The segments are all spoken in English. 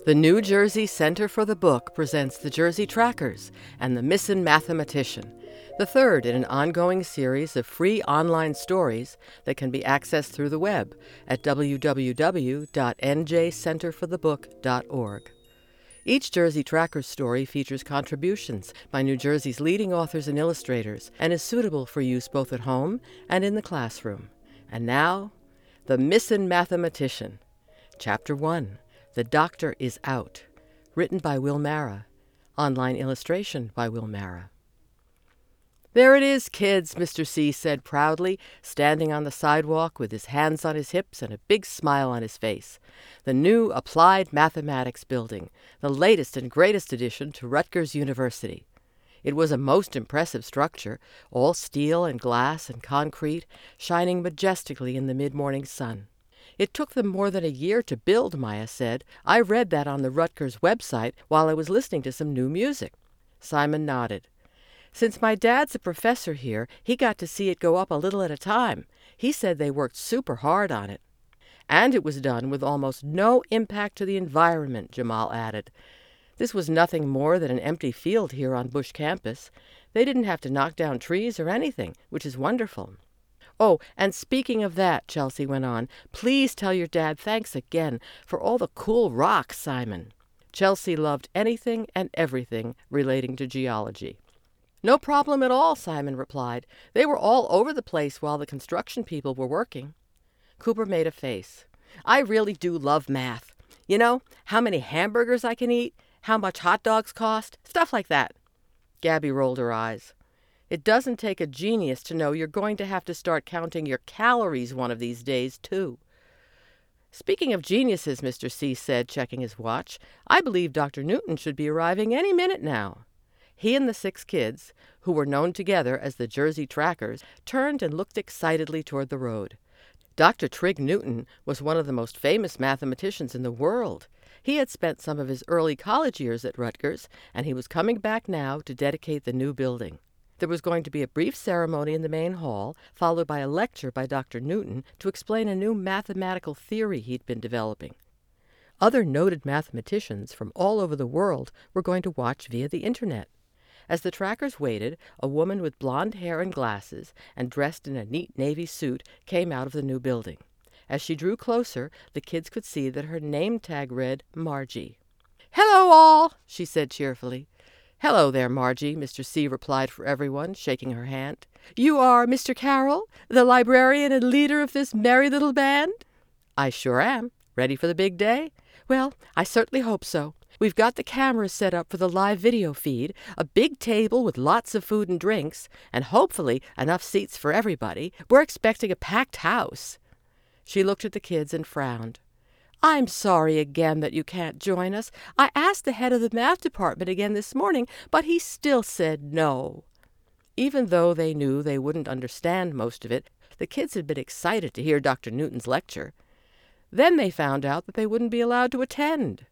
The New Jersey Center for the Book presents The Jersey Trackers and The Missin' Mathematician, the third in an ongoing series of free online stories that can be accessed through the web at www.njcenterforthebook.org. Each Jersey Trackers story features contributions by New Jersey's leading authors and illustrators and is suitable for use both at home and in the classroom. And now, The Missin' Mathematician. Chapter 1. The Doctor is Out. Written by Will Mara. Online illustration by Will Mara. "There it is, kids," Mr. C said proudly, standing on the sidewalk with his hands on his hips and a big smile on his face. The new Applied Mathematics Building, the latest and greatest addition to Rutgers University. It was a most impressive structure, all steel and glass and concrete, shining majestically in the mid-morning sun. It took them more than a year to build, Maya said. I read that on the Rutgers website while I was listening to some new music. Simon nodded. Since my dad's a professor here, he got to see it go up a little at a time. He said they worked super hard on it. And it was done with almost no impact to the environment, Jamal added. This was nothing more than an empty field here on Bush campus. They didn't have to knock down trees or anything, which is wonderful. Oh, and speaking of that, Chelsea went on, please tell your dad thanks again for all the cool rocks, Simon. Chelsea loved anything and everything relating to geology. No problem at all, Simon replied. They were all over the place while the construction people were working. Cooper made a face. I really do love math. You know, how many hamburgers I can eat, how much hot dogs cost, stuff like that. Gabby rolled her eyes. It doesn't take a genius to know you're going to have to start counting your calories one of these days, too. Speaking of geniuses, Mr. C said, checking his watch, I believe Dr. Newton should be arriving any minute now. He and the 6 kids, who were known together as the Jersey Trackers, turned and looked excitedly toward the road. Dr. Trigg Newton was one of the most famous mathematicians in the world. He had spent some of his early college years at Rutgers, and he was coming back now to dedicate the new building. There was going to be a brief ceremony in the main hall, followed by a lecture by Dr. Newton to explain a new mathematical theory he'd been developing. Other noted mathematicians from all over the world were going to watch via the internet. As the Trackers waited, a woman with blonde hair and glasses and dressed in a neat navy suit came out of the new building. As she drew closer, the kids could see that her name tag read Margie. "Hello, all," she said cheerfully. "Hello there, Margie," Mr. C replied for everyone, shaking her hand. "You are Mr. Carroll, the librarian and leader of this merry little band?" "I sure am. Ready for the big day?" "Well, I certainly hope so. We've got the cameras set up for the live video feed, a big table with lots of food and drinks, and hopefully enough seats for everybody. We're expecting a packed house." She looked at the kids and frowned. "I'm sorry again that you can't join us. I asked the head of the math department again this morning, but he still said no." Even though they knew they wouldn't understand most of it, the kids had been excited to hear Dr. Newton's lecture. Then they found out that they wouldn't be allowed to attend.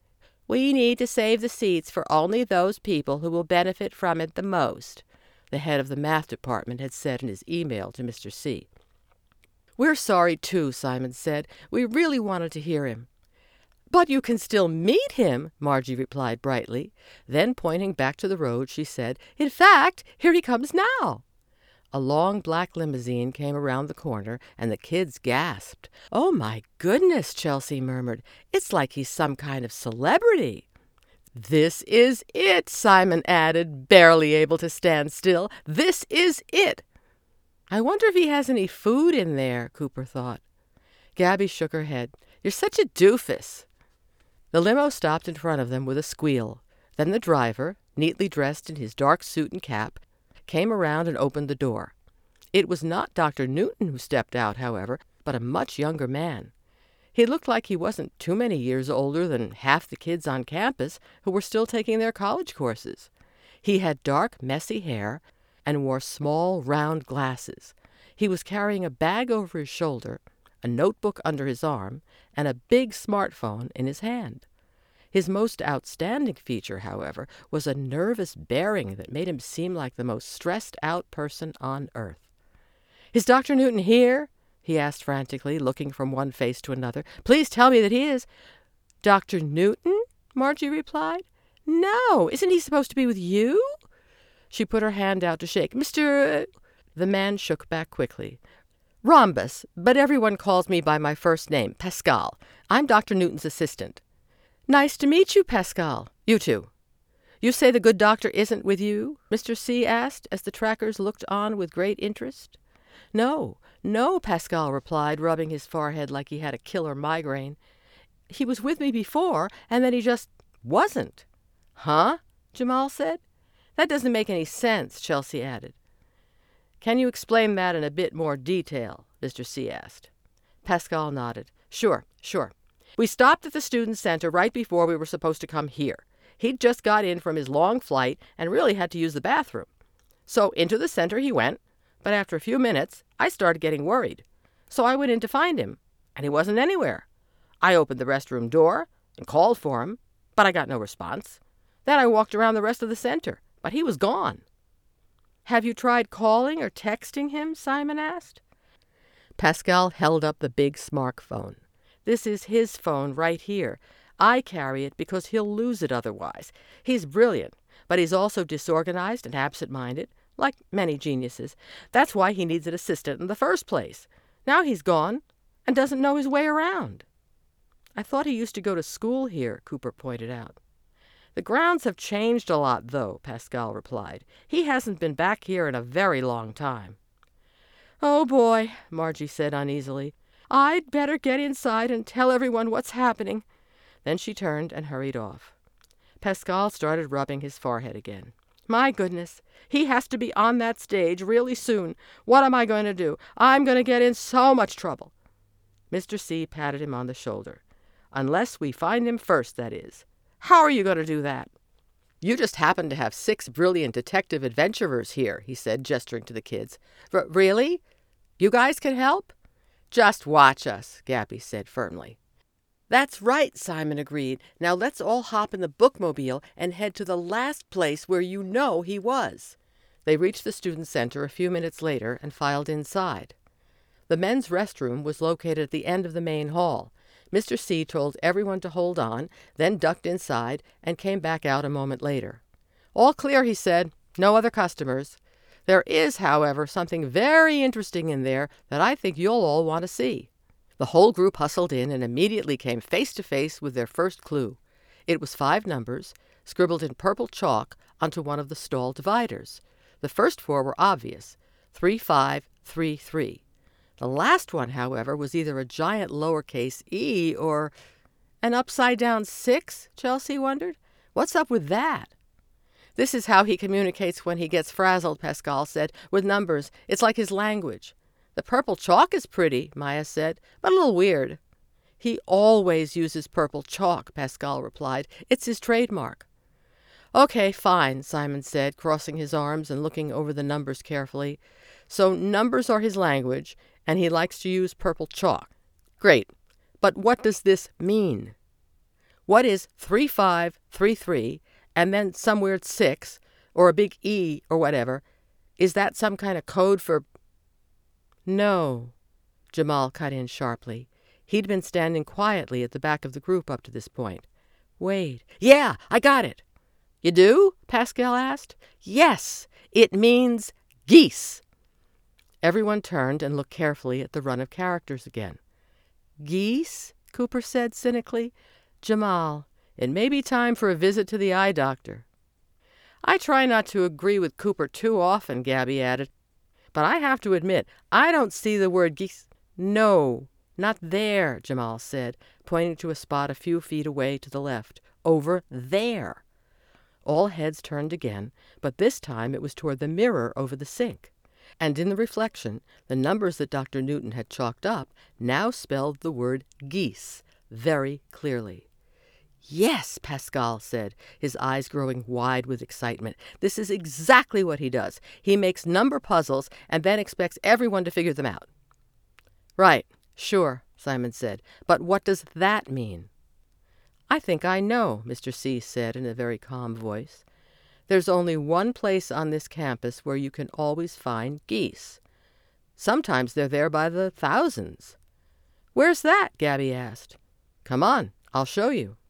"We need to save the seats for only those people who will benefit from it the most," the head of the math department had said in his email to Mr. C. "We're sorry, too," Simon said. "We really wanted to hear him." "But you can still meet him," Margie replied brightly. Then, pointing back to the road, she said, "In fact, here he comes now." A long black limousine came around the corner, and the kids gasped. "Oh, my goodness," Chelsea murmured. "It's like he's some kind of celebrity." "This is it," Simon added, barely able to stand still. "This is it." "I wonder if he has any food in there," Cooper thought. Gabby shook her head. "You're such a doofus." The limo stopped in front of them with a squeal. Then the driver, neatly dressed in his dark suit and cap, came around and opened the door. It was not Dr. Newton who stepped out, however, but a much younger man. He looked like he wasn't too many years older than half the kids on campus who were still taking their college courses. He had dark, messy hair and wore small, round glasses. He was carrying a bag over his shoulder, a notebook under his arm, and a big smartphone in his hand. His most outstanding feature, however, was a nervous bearing that made him seem like the most stressed-out person on earth. "Is Dr. Newton here?" he asked frantically, looking from one face to another. "Please tell me that he is." Dr. Newton? Margie replied. No, isn't he supposed to be with you? She put her hand out to shake. Mr. The man shook back quickly. Rhombus, but everyone calls me by my first name, Pascal. I'm Dr. Newton's assistant. Nice to meet you, Pascal. You too. You say the good doctor isn't with you? Mr. C asked, as the trackers looked on with great interest. No, Pascal replied, rubbing his forehead like he had a killer migraine. He was with me before, and then he just wasn't. Huh? Jamal said. That doesn't make any sense, Chelsea added. Can you explain that in a bit more detail? Mr. C asked. Pascal nodded. Sure. We stopped at the student center right before we were supposed to come here. He'd just got in from his long flight and really had to use the bathroom. So into the center he went, but after a few minutes, I started getting worried. So I went in to find him, and he wasn't anywhere. I opened the restroom door and called for him, but I got no response. Then I walked around the rest of the center, but he was gone. Have you tried calling or texting him? Simon asked. Pascal held up the big smartphone. This is his phone right here. I carry it because he'll lose it otherwise. He's brilliant, but he's also disorganized and absent-minded, like many geniuses. That's why he needs an assistant in the first place. Now he's gone and doesn't know his way around. I thought he used to go to school here, Cooper pointed out. The grounds have changed a lot, though, Pascal replied. He hasn't been back here in a very long time. Oh, boy, Margie said uneasily. I'd better get inside and tell everyone what's happening. Then she turned and hurried off. Pascal started rubbing his forehead again. My goodness, he has to be on that stage really soon. What am I going to do? I'm going to get in so much trouble. Mr. C patted him on the shoulder. Unless we find him first, that is. How are you going to do that? You just happen to have 6 brilliant detective adventurers here, he said, gesturing to the kids. Really? You guys can help? Just watch us, Gabby said firmly. That's right, Simon agreed. Now let's all hop in the bookmobile and head to the last place where you know he was. They reached the student center a few minutes later and filed inside. The men's restroom was located at the end of the main hall. Mr. C told everyone to hold on, then ducked inside and came back out a moment later. All clear, he said. No other customers. There is, however, something very interesting in there that I think you'll all want to see. The whole group hustled in and immediately came face to face with their first clue. It was 5 numbers, scribbled in purple chalk onto one of the stall dividers. The first 4 were obvious, 3533. The last one, however, was either a giant lowercase e or an upside-down 6, Chelsea wondered. What's up with that? This is how he communicates when he gets frazzled, Pascal said, with numbers. It's like his language. The purple chalk is pretty, Maya said, but a little weird. He always uses purple chalk, Pascal replied. It's his trademark. Okay, fine, Simon said, crossing his arms and looking over the numbers carefully. So numbers are his language, and he likes to use purple chalk. Great. But what does this mean? What is 3533 and then some weird 6 or a big E or whatever? Is that some kind of code for... No, Jamal cut in sharply. He'd been standing quietly at the back of the group up to this point. Wait. Yeah, I got it. You do? Pascal asked. Yes, it means geese. Everyone turned and looked carefully at the run of characters again. Geese? Cooper said cynically. Jamal, it may be time for a visit to the eye doctor. I try not to agree with Cooper too often, Gabby added. But I have to admit, I don't see the word geese. No, not there, Jamal said, pointing to a spot a few feet away to the left. Over there. All heads turned again, but this time it was toward the mirror over the sink. And in the reflection, the numbers that Dr. Newton had chalked up now spelled the word geese very clearly. Yes, Pascal said, his eyes growing wide with excitement. This is exactly what he does. He makes number puzzles and then expects everyone to figure them out. Right, sure, Simon said. But what does that mean? I think I know, Mr. C said in a very calm voice. There's only one place on this campus where you can always find geese. Sometimes they're there by the thousands. Where's that? Gabby asked. Come on, I'll show you.